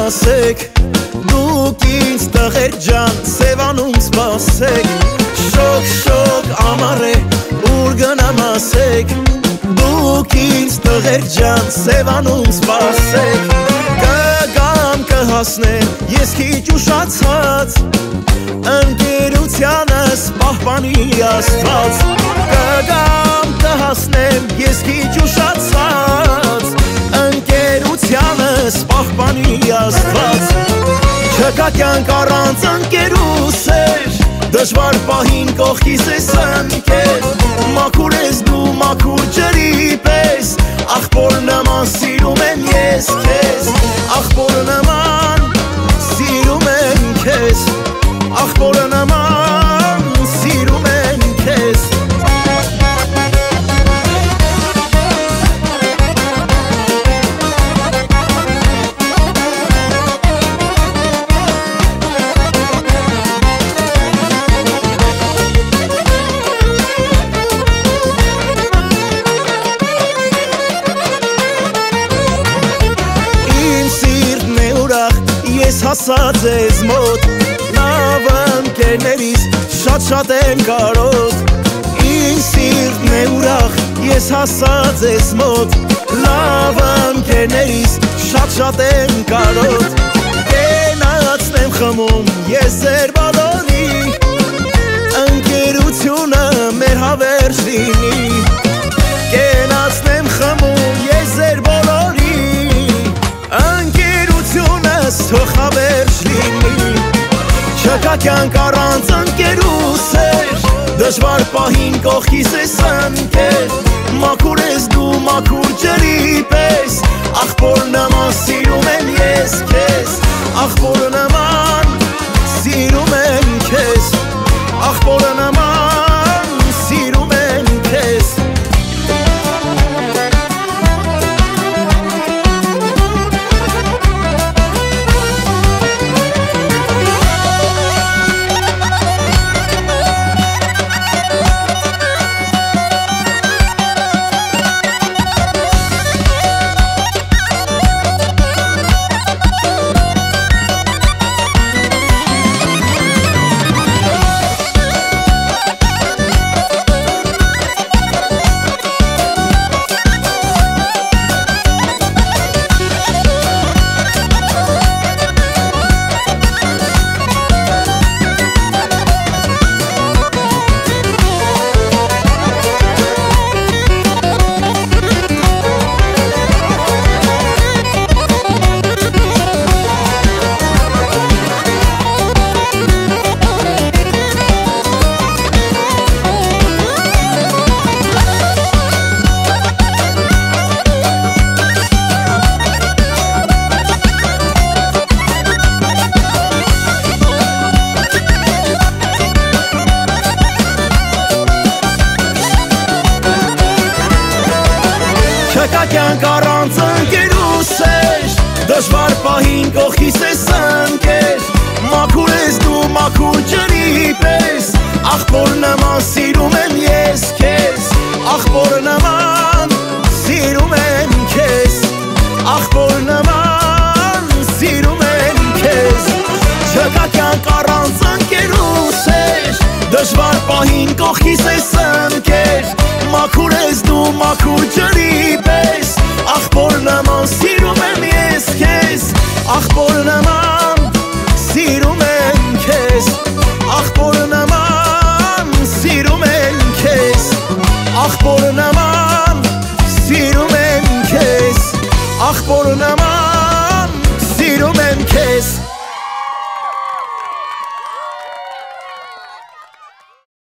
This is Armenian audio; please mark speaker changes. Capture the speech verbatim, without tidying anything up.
Speaker 1: ասեք Դուք ինձ տղեր ջան սևանում սպասեք Շոկ շոկ ամառ է ուր գնամ ասեք Դուք ինձ տղեր ջան սևանում սպասեք Կգամ կհասնեմ ես քիչ ուշացած Ընկերությանս պահպանի Աստված Կգամ կհասնեմ ես քիչ ուշացած Ընկերությանս պահպանի Աստված Չկա կյանք առանց ընկերուսեր Դժվար պահին կողքիս ես ընկեր Մաքուր ես դու մաքուր ջրի պես Աղբոր նման սիրում եմ ես քեզ Աղբոր նման սիրում եմ քեզ Աղբոր նման սիրում եմ քեզ Ես հասած ես մոտ Լավ ընկերներիս շատ-շատ եմ կարոտ Իմ սիրտն է ուրախ ես հասած ես մոտ Լավ ընկերներիս շատ-շատ եմ կարոտ Կենացն եմ խմում ես ձեր բոլորի Ընկերությունը մեր հավերժ լինի Կենացն եմ խմում ես ձեր բոլորի Թող հավերժ լինի Չկա կյանք առանց ընկերուսեր Դժվար պահին կողքիս ես ընկեր Մաքուր ես դու մաքուր ջրի պես Աղբոր նման սիրում եմ ես քեզ Աղբոր նման սիրում եմ քեզ Աղբոր նման սիրում եմ քեզ Չկա կյանք առանց ընկերուսեր Դժվար պահին կողքիս ես ընկեր Մաքուր ես դու մաքուր ջրի պես Աղբոր նման սիրում եմ ես քեզ Աղբոր նման սիրում եմ քեզ Աղբոր նման սիրում եմ քեզ Չկա կյանք առանց ընկերուսեր Դժվար պահին կողքիս ես ընկեր Մաքուր ես դու մաքուր ջրի պես Աղբոր նման սիրում եմ ես քեզ Աղբոր նման սիրում եմ քեզ Աղբոր նման սիրում եմ քեզ Աղբոր նման սիրում եմ քեզ Աղբոր նման